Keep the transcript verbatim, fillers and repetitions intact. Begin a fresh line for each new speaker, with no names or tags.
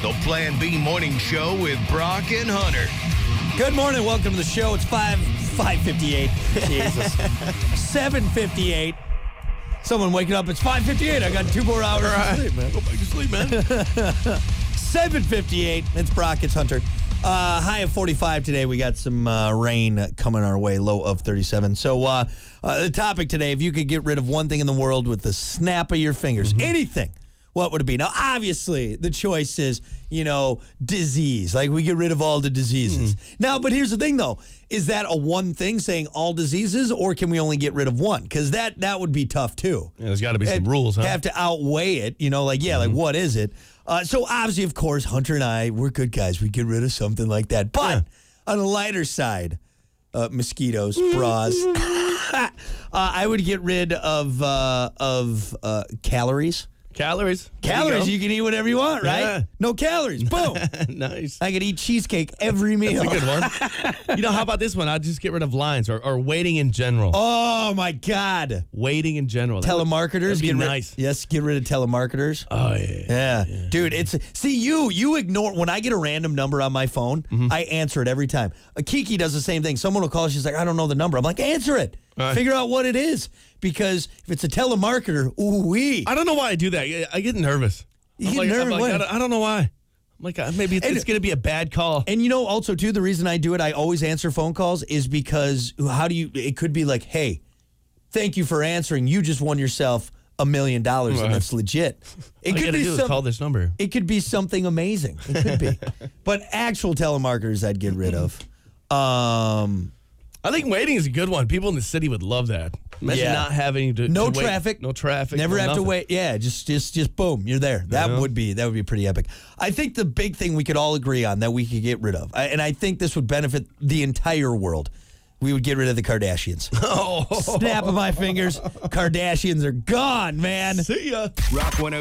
The Plan B Morning Show with Brock and Hunter.
Good morning. Welcome to the show. It's five five fifty-eight. Jesus. seven fifty-eight. Someone waking up. It's five fifty-eight. I got two more hours
All right.
of sleep, man.
Go back to sleep, man.
seven fifty-eight. It's Brock. It's Hunter. Uh, high of forty-five today. We got some uh, rain coming our way. Low of thirty-seven. So uh, uh, the topic today, if you could get rid of one thing in the world with the snap of your fingers, mm-hmm. anything, what would it be? Now, obviously, the choice is, you know, disease. Like, we get rid of all the diseases. Mm. Now, but here's the thing, though. Is that a one thing, saying all diseases, or can we only get rid of one? Because that, that would be tough, too.
Yeah, there's got to be some
It'd
rules, huh?
Have to outweigh it, you know, like, yeah, mm-hmm. like, what is it? Uh, so, obviously, of course, Hunter and I, we're good guys. We get rid of something like that. But yeah. on the lighter side, uh, mosquitoes, bras, uh, I would get rid of, uh, of uh, calories.
Calories.
Calories. You, you can eat whatever you want, right?
Yeah.
No calories. Boom.
Nice.
I could eat cheesecake every meal.
That's a good one. You know, how about this one? I'd just get rid of lines or, or waiting in general.
Oh, my God.
Waiting in general. That
Telemarketers.
Would,
get
be
rid,
nice.
Yes, get rid of telemarketers.
Oh, yeah.
Yeah.
yeah.
Dude, it's... See, you you ignore... When I get a random number on my phone, mm-hmm. I answer it every time. Uh, Kiki does the same thing. Someone will call. She's like, I don't know the number. I'm like, answer it. Right. Figure out what it is. Because if it's a telemarketer, ooh-wee.
I don't know why I do that. I get nervous.
You
I'm
get
like,
nervous?
I'm like, I, don't, I don't know why. I'm like, uh, maybe it's, it's going to be a bad call.
And you know, also, too, the reason I do it, I always answer phone calls, is because how do you, it could be like, hey, thank you for answering. You just won yourself a million dollars, and that's legit. It
All
could
you
be
do is
some,
call this number.
It could be something amazing. It could be. But actual telemarketers I'd get rid of. Um...
I think waiting is a good one. People in the city would love that. Imagine
yeah.
not having to
no
to
traffic,
wait. no traffic,
never
no
have
nothing.
to wait. Yeah, just just just boom, you're there. That
yeah.
would be that would be pretty epic. I think the big thing we could all agree on that we could get rid of, I, and I think this would benefit the entire world. We would get rid of the Kardashians.
Oh.
Snap of my fingers, Kardashians are gone, man.
See ya.
Rock one oh